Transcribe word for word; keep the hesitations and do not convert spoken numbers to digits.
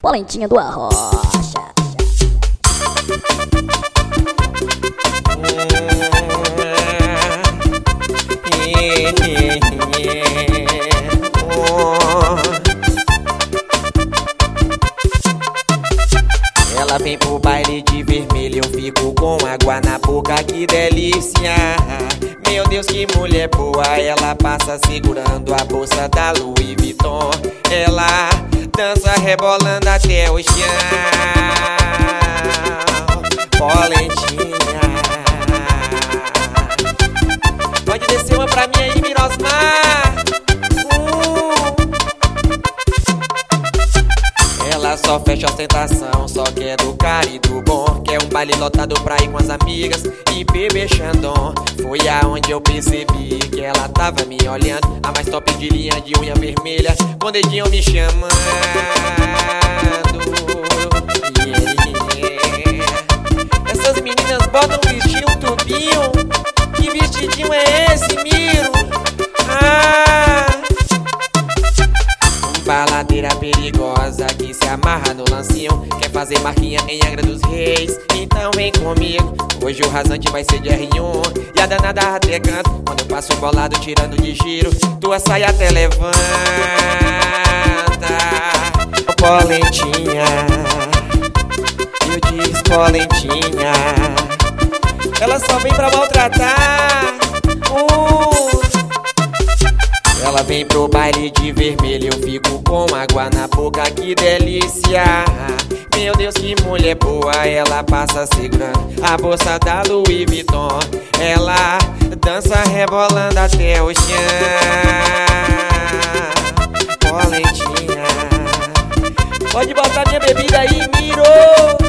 Polentinha do Arrocha. Ela vem pro baile de vermelho, eu fico com água na boca, que delícia. Meu Deus, que mulher boa, ela passa segurando a bolsa da Louis Vuitton. Ela dança rebolando até o chão. Polentinha, pode descer uma pra mim aí, Mirosmar. Ela só fecha ostentação, só quer do cara e do bom. Quer um baile lotado pra ir com as amigas e beber Chandon. Foi aonde eu percebi que ela tava me olhando, a mais top de linha de unha vermelha, com dedinho me chamando. Yeah, yeah. Essas meninas botam um vestido, um tubinho. Que vestidinho é esse, Miro? Ah! Baladeira perigosa que se amarra no lancinho, quer fazer marquinha em Angra dos Reis, então vem comigo. Hoje o rasante vai ser de R um e a danada até canto. Quando eu passo bolado tirando de giro, tua saia até levanta. Polentinha, eu disse polentinha, ela só vem pra maltratar. uh. Ela vem pro baile de vermelho, eu fico com água na boca, que delícia. Meu Deus, que mulher boa, ela passa segurando a bolsa da Louis Vuitton. Ela dança rebolando até o chão. Polentinha, pode botar minha bebida aí, Miro.